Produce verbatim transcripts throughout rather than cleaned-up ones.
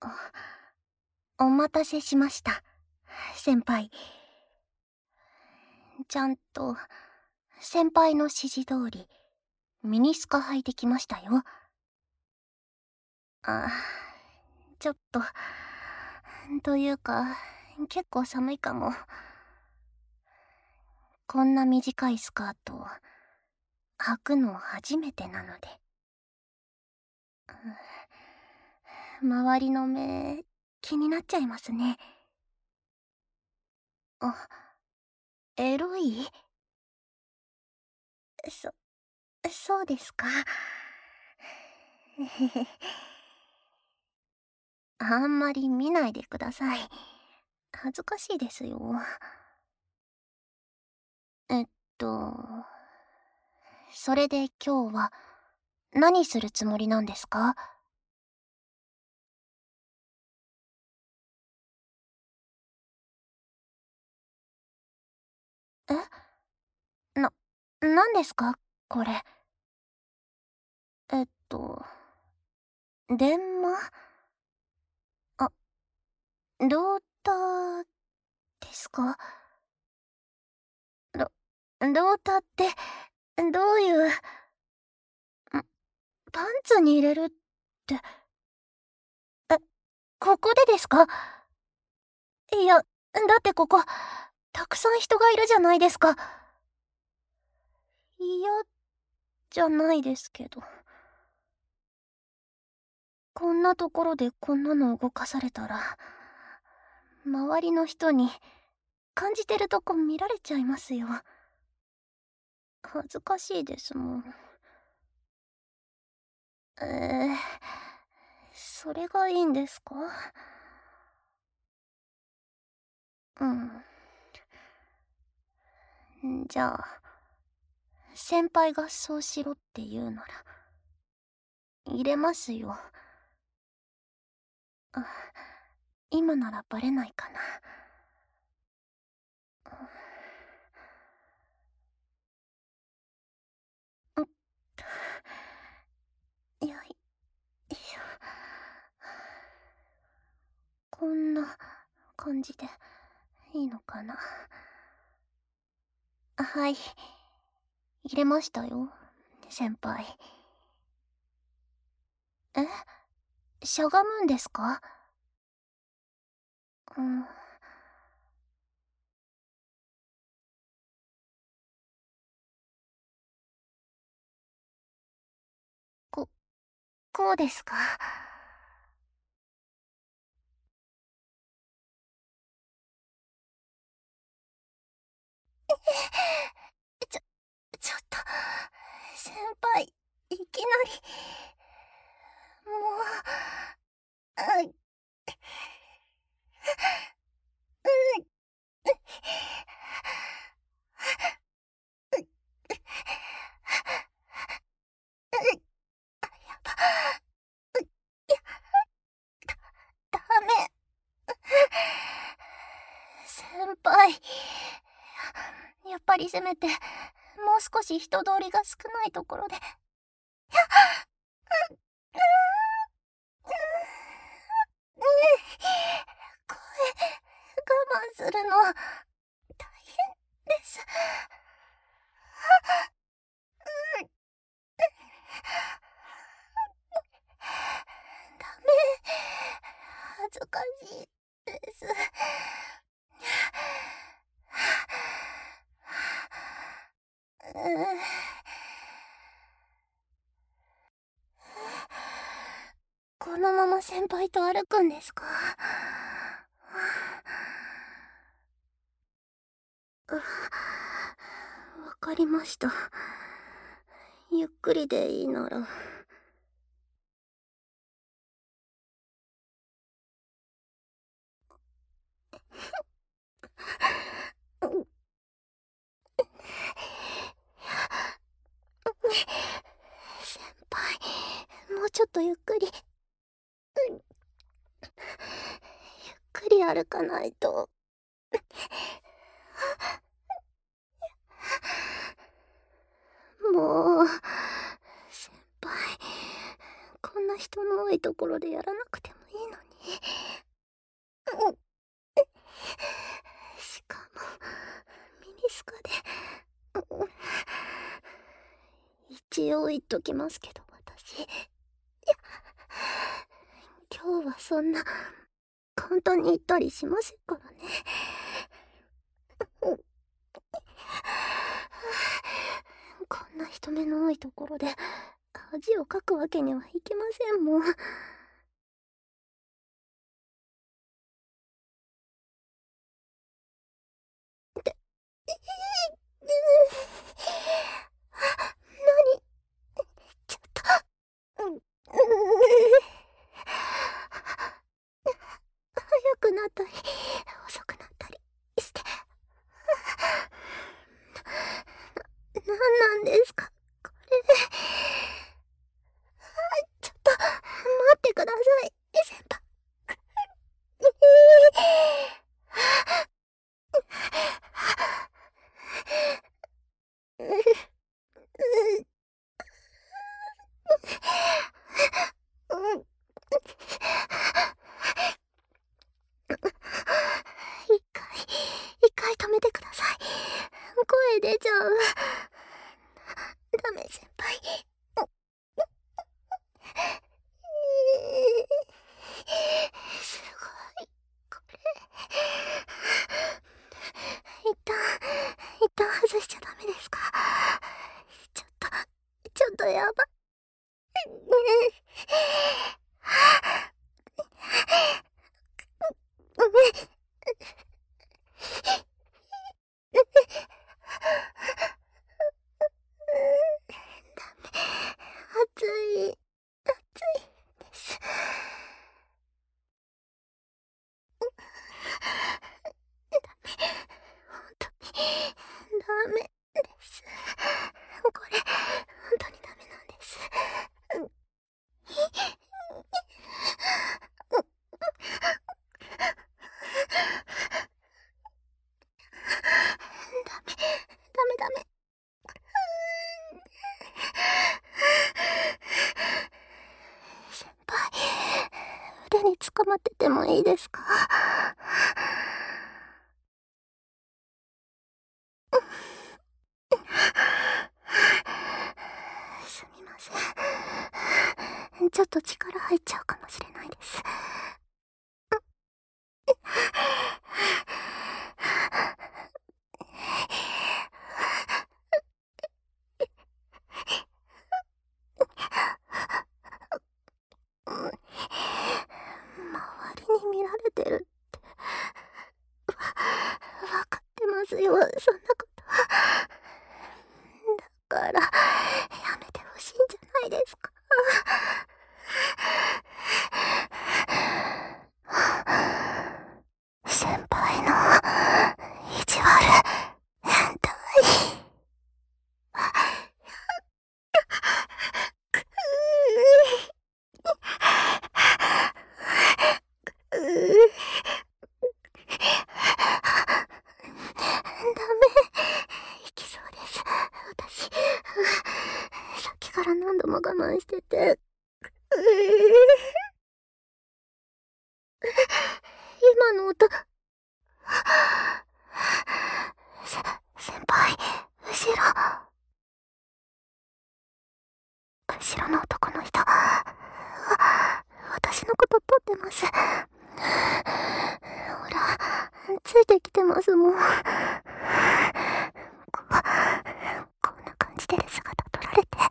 お待たせしました、先輩。ちゃんと、先輩の指示通り、ミニスカ履いてきましたよ。あ、ちょっと、というか、結構寒いかも。こんな短いスカート、履くの初めてなので。周りの目、気になっちゃいますね。あ、エロい？そ、そうですか。あんまり見ないでください。恥ずかしいですよ。えっと、それで今日は何するつもりなんですか？え？な、なんですかこれ。えっと、電話？あ、ローターですか？ロ、ローターってどういう、ん、パンツに入れるって、え、ここでですか？いや、だってここ、たくさん人がいるじゃないですか。嫌じゃないですけど。こんなところでこんなの動かされたら、周りの人に感じてるとこ見られちゃいますよ。恥ずかしいですもん。えー、それがいいんですか？うん。じゃあ、先輩がそうしろって言うなら、入れますよ。あ、今ならバレないかな。うん、よいしょ。こんな感じでいいのかな。はい。入れましたよ、先輩。え？しゃがむんですか？うん。こ、こうですか？ちょ、ちょっと、先輩、いきなり、もう、あ、う、う、ダメ。先輩、やっぱりせめて、もう少し人通りが少ないところで。声、我慢するの、大変です。ダメ。恥ずかしいです。うー、このまま先輩と歩くんですか？わかりました。ゆっくりでいいなら。先輩、もうちょっとゆっくり、ゆっくり歩かないと。もう、先輩、こんな人の多いところでやらなくてもいいのに。 しかも、ミニスカで。一応言っときますけど、私。いや、今日はそんな、簡単に言ったりしませんからね。こんな人目の多いところで、恥をかくわけにはいきませんもん。で、何ちょっと、うん、早くなったり、遅くなったりして。な、なんなんですか、これ。ちょっと、待ってください、先輩。一回、一回止めてください。声出ちゃう。ダメ、先輩。すごい、これ。一旦、一旦外しちゃダメですか？ちょっと、ちょっとやば。暑い、暑いです。本当にダメです。これ、本当にダメなんです。ダメ、ダメダメ。先輩、腕に捕まっててもいいですか？すみません。ちょっと力入っちゃうかもしれないです。周りに見られてるってわ、わかってますよ、そんなこと。だからやめてほしいんじゃないですか。先輩の意地悪変態。ダメ、行きそうです、私。さっきから何度も我慢してて。今の音。せ、先輩、後ろ。後ろの男の人。私のこと撮ってます。ほら、ついてきてますもん。こ、こんな感じで姿撮られて。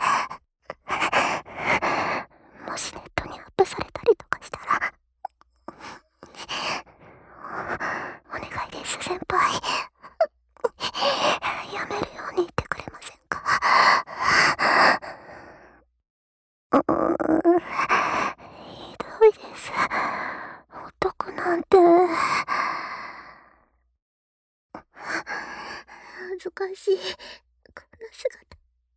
もしネットにアップされたりとかしたら。お願いです、先輩。やめるように言ってくれませんか？うーん、ひどいです。男なんて。恥ずかしい、こんな姿。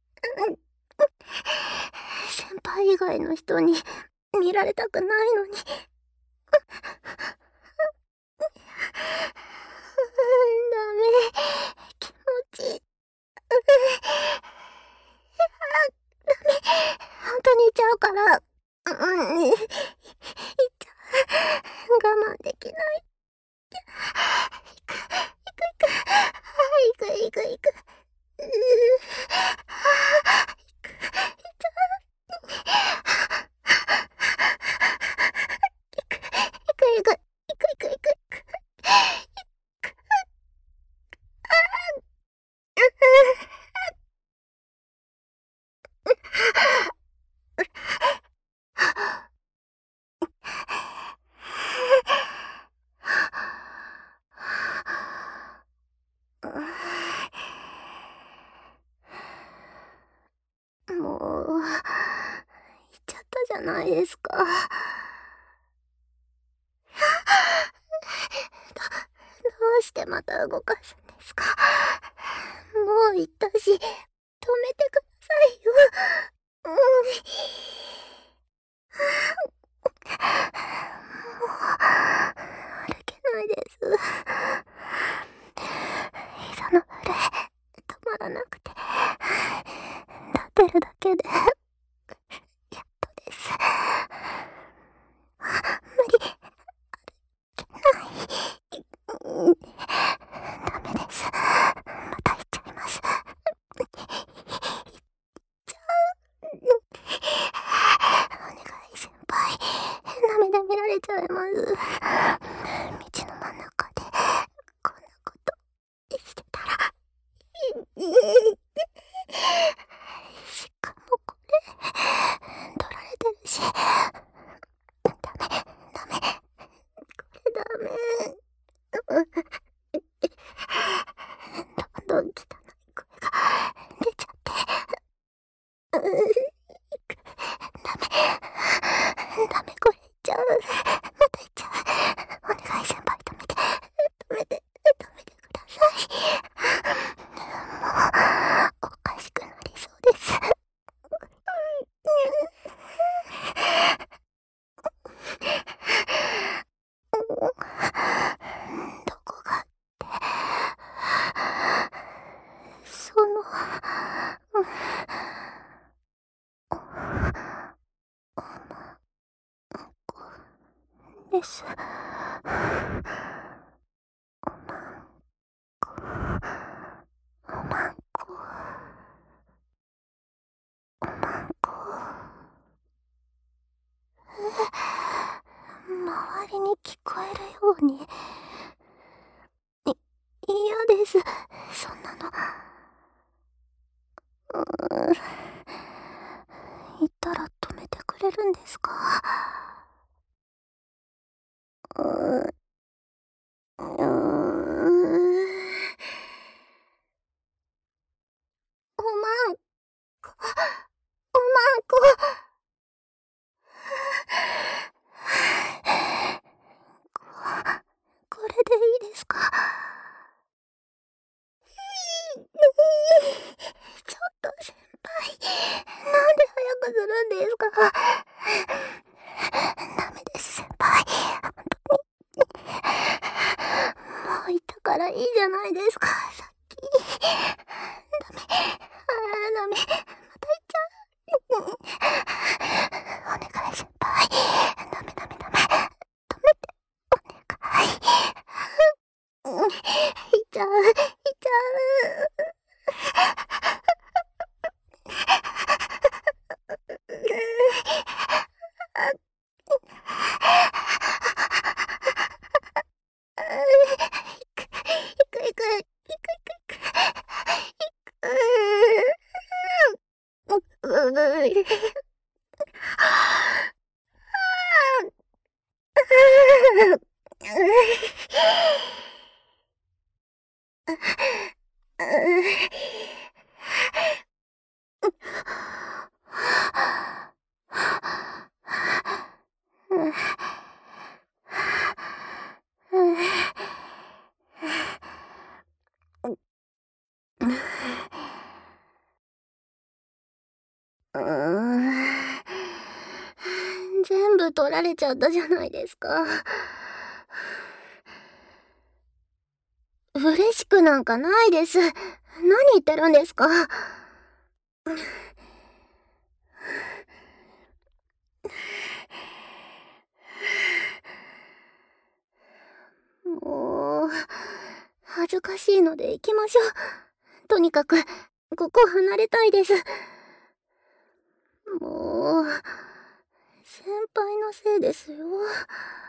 先輩以外の人に見られたくないのに。ダメ、気持ちいい。ダメ、本当に行っちゃうから。うん、行っちゃう。 ないですか。ど、どうしてまた動かすんですか。もう言ったし、止めてくださいよ。うん。もう、歩けないです。膝の震え、止まらなくて、立てるだけで、やっとです。無理、歩けない。うん、ダメです。また行っちゃいます。行っちゃう。お願い先輩、涙見られちゃいます。道の真ん中でこんなことしてたら、しかもこれ取られてるし、ダメダメ、これダメ。どんどん汚い声が出ちゃって、ダメダメ、これいっちゃう、またいっちゃう。お願い先輩、止めて止めて止めてください。もうおかしくなりそうです。どこがって、その、うん、お、おまんこです。おまんこ、おまんこ、おまんこ。周りに聞こえるように。い、嫌です、そんなの。うーん、言ったら止めてくれるんですか。うーん、うーん、おまんこ、おまんこ。こ、これでいいですか。ちょっと先輩、なんで早くするんですか。ダメです先輩、本当に。もう言ったからいいじゃないですか、さっき。ダメ、あーダメ、また言っちゃう。お願い先輩、ダメダメダメ、止めて、お願い。言っちゃう、言っちゃう。うーん、全部取られちゃったじゃないですか。嬉しくなんかないです。何言ってるんですか。もう、恥ずかしいので行きましょう。とにかく、ここ離れたいです。もう、先輩のせいですよ。